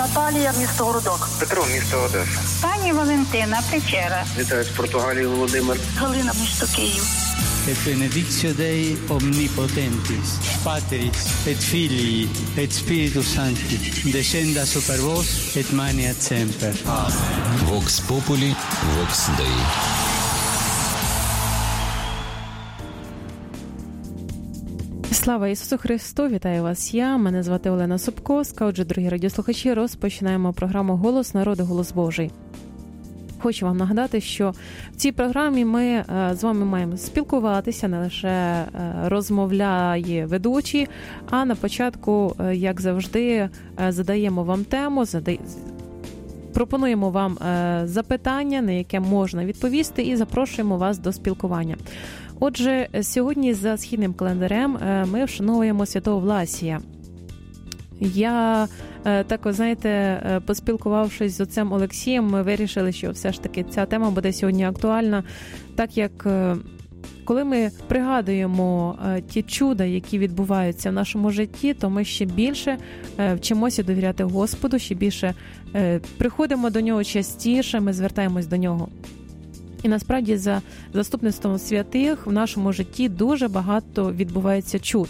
Наталія, місто Городок. Петро, місто Одеса. Пані Валентина, Печера. Вітаю з Португалії, Володимир. Галина, місто Київ. Et benedictio Dei omnipotentis, Patris et Filii et Spiritus Sancti, descenda super vos et maniat semper. Amen. Vox Populi, Vox Dei. Слава Ісусу Христу! Вітаю вас мене звати Олена Собковська. Отже, дорогі радіослухачі, розпочинаємо програму «Голос народу, голос Божий». Хочу вам нагадати, що в цій програмі ми з вами маємо спілкуватися, не лише розмовляє ведучі, а на початку, як завжди, задаємо вам тему, пропонуємо вам запитання, на яке можна відповісти, і запрошуємо вас до спілкування. Отже, сьогодні за східним календарем ми вшановуємо святого Власія. Я так, знаєте, поспілкувавшись з отцем Олексієм, ми вирішили, що все ж таки ця тема буде сьогодні актуальна, так як коли ми пригадуємо ті чуда, які відбуваються в нашому житті, то ми ще більше вчимося довіряти Господу, ще більше приходимо до Нього частіше, ми звертаємось до Нього. І насправді за заступництвом святих в нашому житті дуже багато відбувається чуд.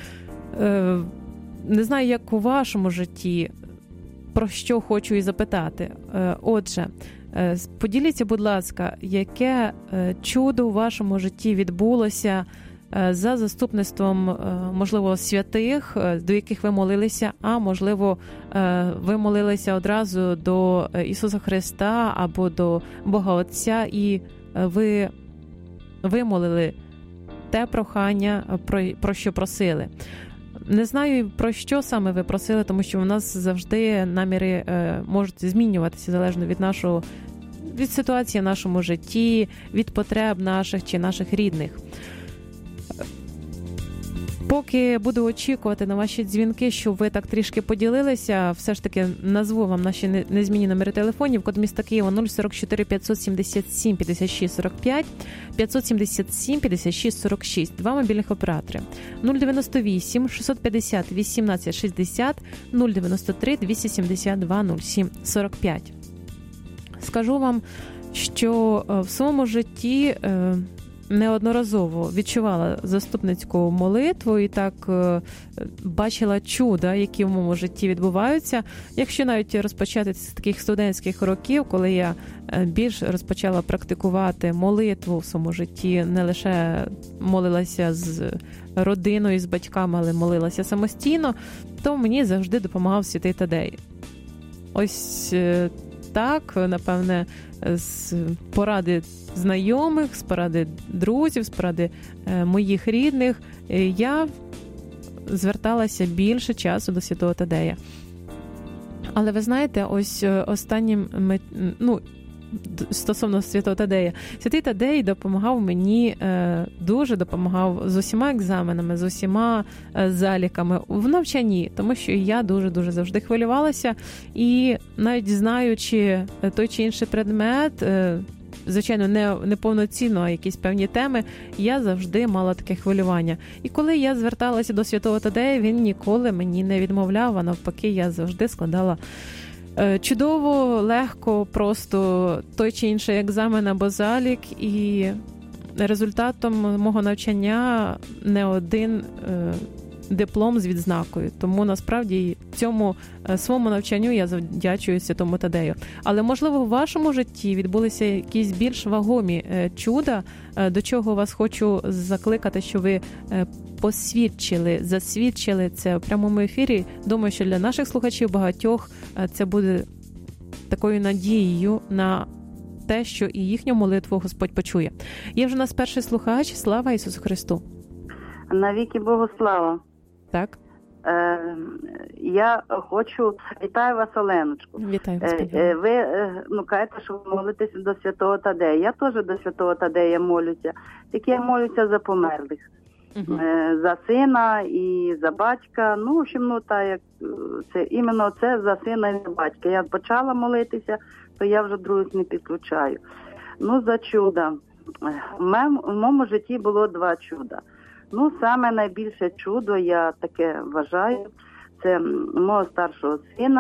Не знаю, як у вашому житті, про що хочу і запитати. Отже, поділіться, будь ласка, яке чудо у вашому житті відбулося за заступництвом, можливо, святих, до яких ви молилися, а можливо, ви молилися одразу до Ісуса Христа або до Бога Отця, і ви вимолили те прохання, про що просили. Не знаю, про що саме ви просили, тому що у нас завжди наміри можуть змінюватися залежно від ситуації в нашому житті, від потреб наших чи наших рідних. Поки буду очікувати на ваші дзвінки, щоб ви так трішки поділилися, все ж таки назву вам наші незмінні номери телефонів. Код міста Києва 044 577 56 45, 577 56 46. Два мобільних оператори. 098 650 18 60, 093 272 07 45. Скажу вам, що в своєму житті неодноразово відчувала заступницьку молитву і так бачила чуда, які в моєму житті відбуваються. Якщо навіть розпочати з таких студентських років, коли я більш розпочала практикувати молитву в своєму житті, не лише молилася з родиною, з батьками, але молилася самостійно, то мені завжди допомагав святий Тадей. Ось так, напевне, з поради знайомих, з поради друзів, з поради моїх рідних, я зверталася більше часу до святого Тадея. Але ви знаєте, ось останнім, стосовно святого Тадея, святий Тадей допомагав мені, дуже допомагав з усіма екзаменами, з усіма заліками в навчанні, тому що я дуже-дуже завжди хвилювалася, і навіть знаючи той чи інший предмет, звичайно, не повноцінно, а якісь певні теми, я завжди мала таке хвилювання. І коли я зверталася до святого Тадея, він ніколи мені не відмовляв, а навпаки, я завжди складала чудово, легко, просто той чи інший екзамен або залік, і результатом мого навчання не один диплом з відзнакою. Тому, насправді, цьому своєму навчанню я завдячую святому Тадею. Але, можливо, в вашому житті відбулися якісь більш вагомі чуда, до чого вас хочу закликати, що ви засвідчили це в прямому ефірі. Думаю, що для наших слухачів багатьох це буде такою надією на те, що і їхню молитву Господь почує. Є вже у нас перший слухач. Слава Ісусу Христу! Навіки Богу слава! Так. Я хочу... Вітаю вас, Оленочку. Вітаю вас, ви кажете, що ви молитеся до святого Тадея. Я теж до святого Тадея молюся. Тільки я молюся за померлих. За сина і за батька. В общем, іменно це за сина і за батька. Я почала молитися, то я вже других не підключаю. За чуда. В моєму житті було 2 чуда. Саме найбільше чудо, я таке вважаю, це мого старшого сина.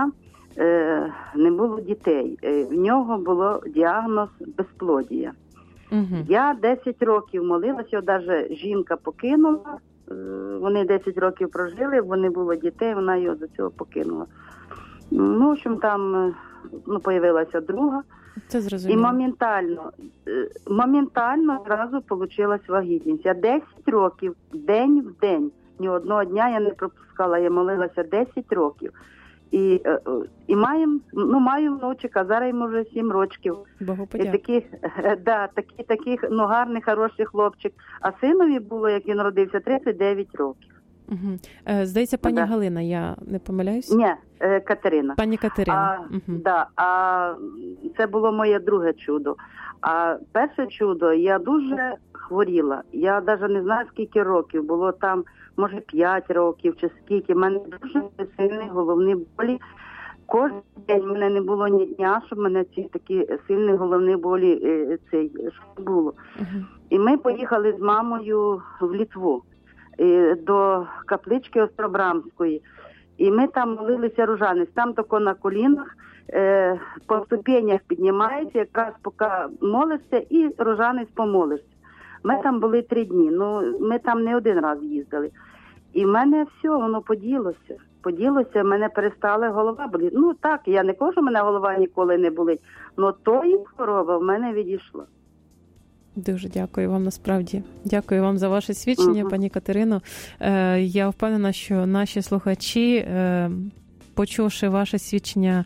не було дітей. В нього було діагноз безплодія. Угу. Я 10 років молилася, навіть жінка покинула, вони 10 років прожили, бо не було дітей, вона його до цього покинула. Ну, в общем, там появилася друга. Це зрозуміло. І моментально зразу вийшла вагітність. Я 10 років, день в день, ні одного дня я не пропускала, я молилася 10 років. І маю внучика, зараз йому вже 7 років. Богу І подяку. такий гарний, хороший хлопчик. А синові було, як він родився, 39 років. Угу. Здається, пані Галина, я не помиляюсь? Ні, Катерина. Пані Катерина. А це було моє друге чудо. А перше чудо, я дуже хворіла. Я навіть не знаю, скільки років. Було там, може, 5 років чи скільки. У мене дуже сильні головні болі. Кожен день в мене не було ні дня, щоб в мене ці такі сильні головні болі було. І ми поїхали з мамою в Литву до каплички Остробрамської. І ми там молилися рожанець. Там тако на колінах, по ступенях піднімається, якраз поки молишся, і рожанець помолишся. Ми там були 3 дні, ми там не один раз їздили. І в мене все, воно поділося, в мене перестала голова боліти. Ну так, я не кажу, що в мене голова ніколи не болить, але тої хвороба в мене відійшла. Дуже дякую вам, насправді. Дякую вам за ваше свідчення, пані Катерино. Я впевнена, що наші слухачі, почувши ваше свідчення,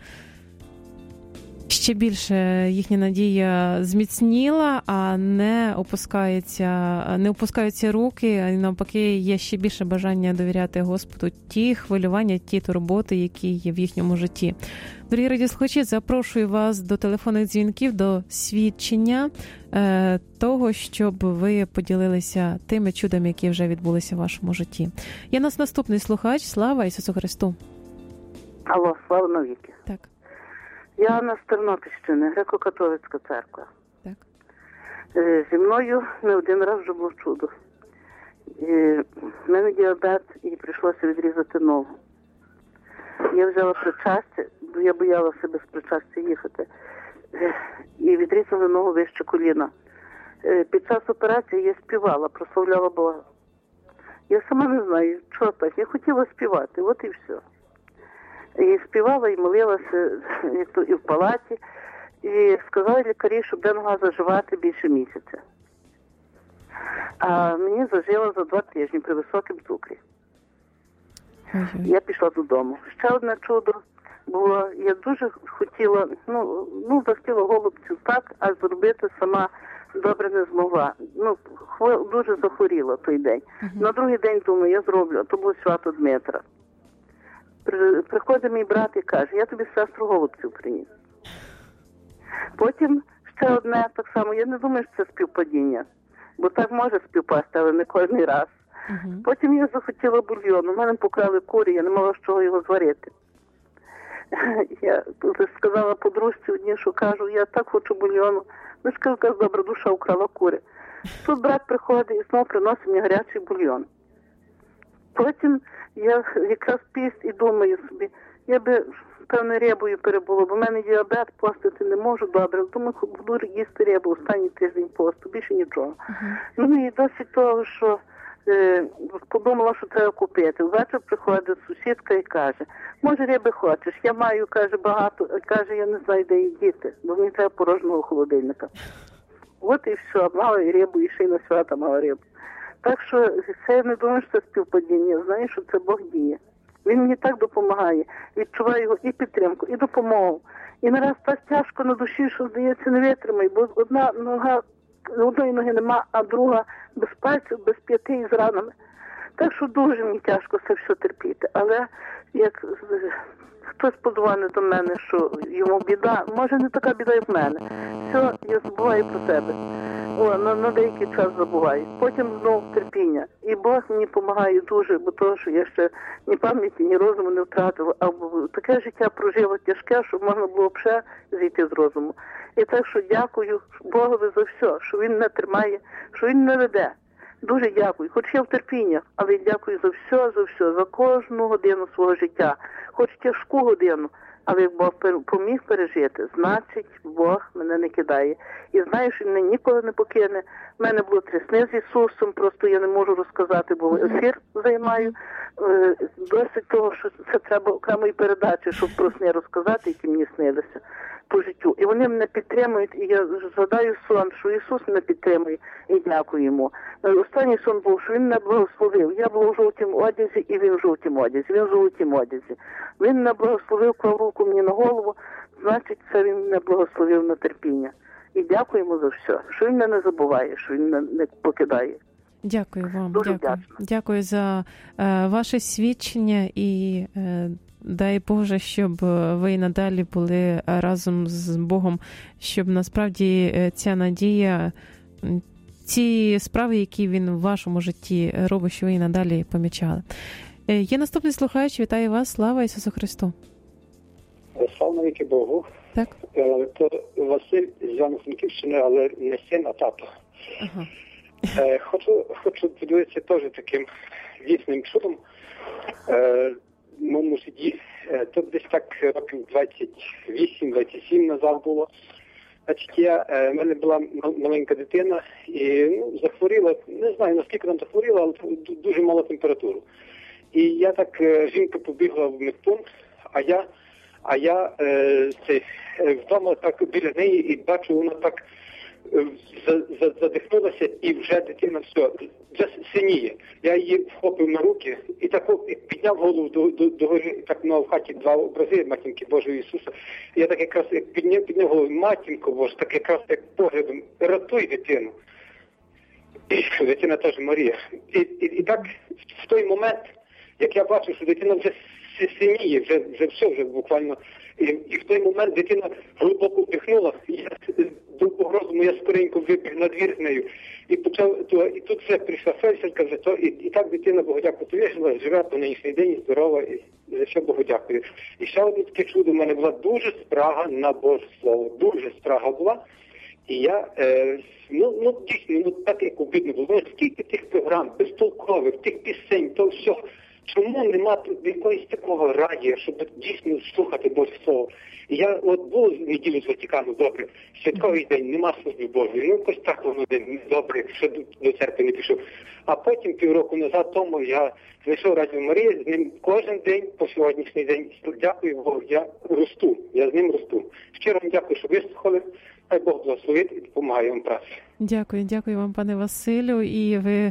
ще більше їхня надія зміцніла, а не опускаються руки, а навпаки є ще більше бажання довіряти Господу ті хвилювання, ті турботи, які є в їхньому житті. Дорогі радіослухачі, запрошую вас до телефонних дзвінків, до свідчення того, щоб ви поділилися тими чудами, які вже відбулися в вашому житті. Є нас наступний слухач. Слава Ісусу Христу! Алло, слава навіки. Так. Я на Тернопільщині, греко-католицька церква. Так. Зі мною не один раз вже було чудо. В мене діабет і прийшлося відрізати ногу. Я взяла причастя, бо я боялася без причастя їхати. І відрізали ногу вище коліна. Під час операції я співала, прославляла Бога. Я сама не знаю, що так. Я хотіла співати, от і все. І співала, і молилася і в палаті. І сказали лікарі, що буде нога заживати більше місяця. А мені зажило за 2 тижні при високому цукрі. Я пішла додому. Ще одне чудо було. Я дуже хотіла, захотіла голубців так, а зробити сама добре не змогла. Дуже захворіла той день. На другий день, думаю, я зроблю, а то було свято Дмитра. Приходить мій брат і каже, я тобі сестру голубців приніс. Потім ще одне так само, я не думаю, що це співпадіння, бо так може співпасти, але не кожен раз. Потім я захотіла бульйону, в мене покрали курі, я не мала з чого його зварити. Я сказала подружці одній, що кажу, я так хочу бульйону. Ну, скажу, добра душа украла кури. Тут брат приходить і знову приносить мені гарячий бульйон. Потім я якраз піст і думаю собі, я би, певне, рибою перебула, бо в мене діабет, постити не можу добре. Думаю, буду їсти рибу останній тиждень посту, більше нічого. Ну і досить того, що подумала, що треба купити. Ввечері приходить сусідка і каже, може риби хочеш? Я маю, каже, багато. Каже, я не знаю, де її діти, бо мені треба порожнього холодильника. От і все, мала і рибу, і ще й на свята мала рибу. Так що це я не думаю, що це співпадіння. Я знаю, що це Бог діє. Він мені так допомагає. Відчуваю його і підтримку, і допомогу. І нараз так тяжко на душі, що, здається, не витримаю, бо одної ноги нема, а друга без пальців, без 5 і з ранами. Так що дуже мені тяжко це все терпіти. Але як хтось подзвонить до мене, що йому біда, може не така біда, як в мене. Все, я забуваю про тебе. На деякий час забуваю. Потім знову терпіння. І Бог мені допомагає дуже, бо того, що я ще ні пам'яті, ні розуму не втратила. А таке життя прожила тяжке, щоб можна було вже зійти з розуму. І так що дякую Богові за все, що Він мене тримає, що Він мене веде. Дуже дякую. Хоч я в терпіннях, але дякую за все, за кожну годину свого життя. Хоч тяжку годину. Але як Бог поміг пережити, значить Бог мене не кидає. І знаю, що він мене ніколи не покине. У мене було 3 сни з Ісусом, просто я не можу розказати, бо ефір займаю. Досить того, що це треба окремої передачі, щоб про сни розказати, які мені снилися по життю. І вони мене підтримують, і я згадаю сон, що Ісус мене підтримує, і дякую йому. Останній сон був, що він мене благословив. Я була в жовтім одязі, і він в жовтім одязі. Він в жовтім одязі. Він мене благословив, клав руку мені на голову, значить, це він мене благословив на терпіння. І дякую йому за все, що він мене не забуває, що він мене не покидає. Дякую вам. Дуже Дякую за ваше свідчення і дай Боже, щоб ви і надалі були разом з Богом, щоб насправді ця надія, ці справи, які він в вашому житті робить, що ви і надалі помічали. Є наступний слухач, вітаю вас, слава Ісусу Христу. Слава навіки Богу. Так. То Василь з Івано-Франківщини, але не син, а тато. Ага. Хочу поділитися теж таким дійсним чудом. В моєму житті, тут десь так років 28-27 назад було. Значить, в мене була маленька дитина і захворіла, не знаю наскільки там захворіла, але дуже мала температуру. І я так, жінка побігла в медпункт, а я вдома так біля неї і бачу, вона так задихнулася і вже дитина вже синіє. Я її вхопив на руки і так підняв голову до гори, так в хаті 2 образи Матінки Божої Ісуса. І я так якраз підняв голову, Матінко Божа, так якраз як поглядом, рятуй дитину. І дитина теж Марія. І так в той момент, як я бачу, що дитина вже синіє, вже все, вже буквально. І в той момент дитина глибоко вдихнула, і я до погрозу, я скоренько вибіг на двір з нею. І тут вже прийшла фельдшерка, і так дитина, Богу дякую, вижила, живе по нинішній день, здорова, і за що Богу дякую. І ще одне таке чудо, в мене була дуже спрага на Боже Слово, дуже спрага була. І я, дійсно, так як обідно було, скільки тих програм, безтолкових, тих пісень, то все. Чому нема якогось такого радіо, щоб дійсно слухати Боже Слово? І я був в неділю з Ватикану, добре, святковий день, нема служби Божої. Якось так воно добре, якщо до церкви не пішов. А потім півроку назад тому я знайшов Радіо Марія, з ним кожен день по сьогоднішній день. Дякую Богу, я з ним росту. Щиро вам дякую, що вислухали. Хай Бог благословить і допомагає вам праці. Дякую вам, пане Василю. І ви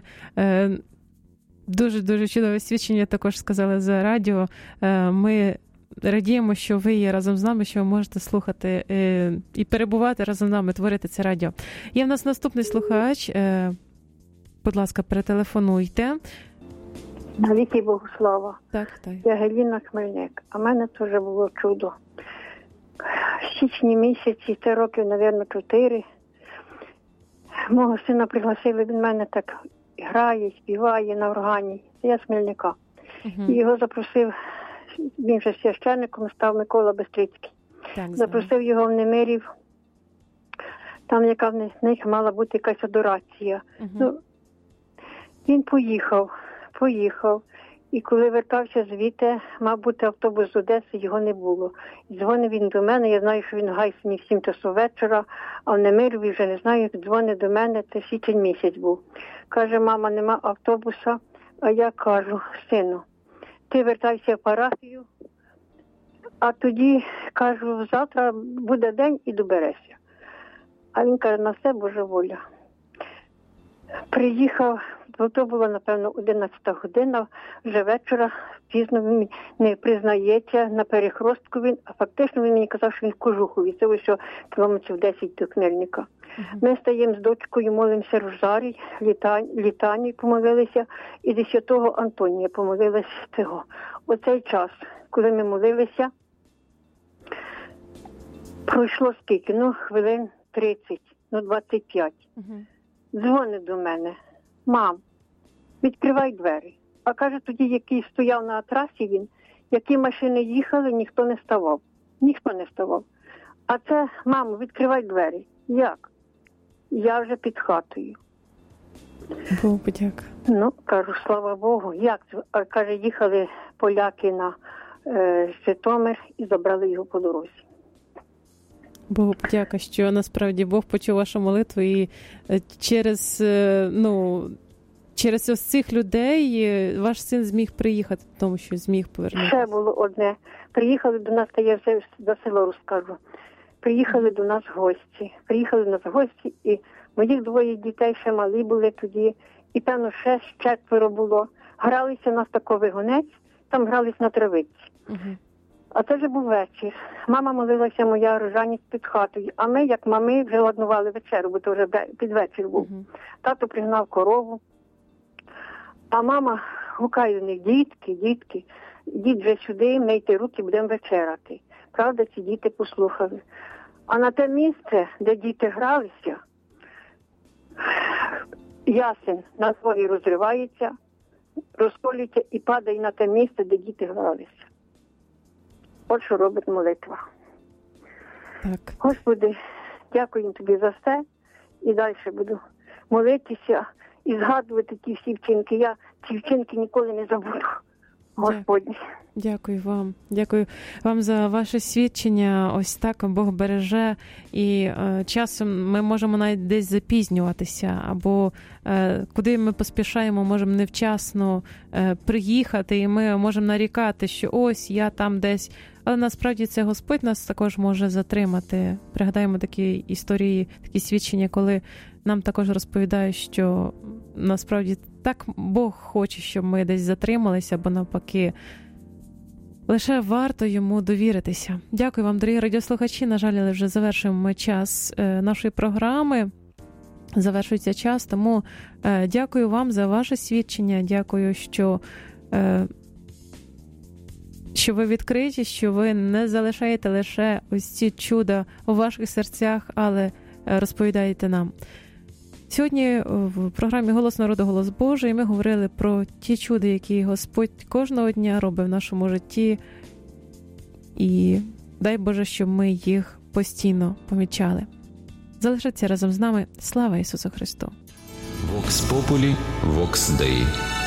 дуже чудове свідчення також сказали за радіо. Ми радіємо, що ви є разом з нами, що ви можете слухати і перебувати разом з нами, творити це радіо. Є в нас наступний слухач. Будь ласка, перетелефонуйте. Навіки Богу слава. Так. Я Галіна Хмельник. А в мене теж було чудо. В січні місяці, це років, мабуть, 4. Мого сина пригласили, він мене так грає, співає на органі. Я з Хмельника. І його запросив, він же священником став, Микола Бестрицький. Запросив його в Немирів. Там яка в них мала бути якась адорація. Він поїхав. І коли вертався звідти, мав бути автобус з Одеси, його не було. Дзвонив він до мене, я знаю, що він в Гайсині в 7 часу вечора, а в Немирові вже не знаю, як дзвонить до мене, це січень місяць був. Каже, мама, нема автобуса, а я кажу, сину, ти вертайся в парафію, а тоді, кажу, завтра буде день і доберешся. А він каже, на все Божа воля. Приїхав, то було, напевно, 11 година, вже вечора, пізно він не признається, на перехростку він, а фактично він мені казав, що він в Кожухові, це ось кілометрів 10 до Хмельника. Ми стаємо з дочкою, молимося розарій, літані помолилися, і до Святого Антонія помолилися цього. Оцей час, коли ми молилися, пройшло скільки? Хвилин 30, 25. Дзвонить до мене. Мам, відкривай двері. А каже, тоді, який стояв на трасі він, які машини їхали, ніхто не ставав. А це, мамо, відкривай двері. Як? Я вже під хатою. Богу подяка. Кажу, слава Богу. Як це? А каже, їхали поляки на Житомир і забрали його по дорозі. Богу подяка, що насправді Бог почув вашу молитву і через ось цих людей ваш син зміг приїхати, тому що зміг повернутися. Ще було одне. Приїхали до нас, та я вже за село розкажу. Приїхали до нас гості, і моїх 2 дітей ще малі були тоді, і певно ще 4 було. Гралися у нас такий гонець, там грались на травиці. А це вже був вечір. Мама молилася моя рожаність під хатою, а ми, як мами, вже ладнували вечерю, бо то вже під вечір був. Тато пригнав корову, а мама гукає до них: дітки, йдіть вже сюди, мийте руки, будемо вечеряти. Правда, ці діти послухали. А на те місце, де діти гралися, ясен на дворі розривається, розколюється і падає на те місце, де діти гралися. От що робить молитва. Так. Господи, дякую тобі за все. І далі буду молитися і згадувати ті всі вчинки. Я ці вчинки ніколи не забуду. Господні. Дякую вам. Дякую вам за ваше свідчення. Ось так Бог береже. І часом ми можемо навіть десь запізнюватися. Або куди ми поспішаємо, можемо невчасно приїхати. І ми можемо нарікати, що ось я там десь. Але насправді це Господь нас також може затримати. Пригадаємо такі історії, такі свідчення, коли нам також розповідають, що насправді так Бог хоче, щоб ми десь затрималися, або навпаки. Лише варто йому довіритися. Дякую вам, дорогі радіослухачі. На жаль, але вже завершуємо час нашої програми. Завершується час, тому дякую вам за ваше свідчення. Дякую, що ви відкриті, що ви не залишаєте лише ось ці чуда у ваших серцях, але розповідаєте нам. Сьогодні в програмі «Голос народу, голос Божий» ми говорили про ті чуда, які Господь кожного дня робить в нашому житті. І дай Боже, щоб ми їх постійно помічали. Залишайтеся разом з нами. Слава Ісусу Христу! Vox Populi, Vox Dei.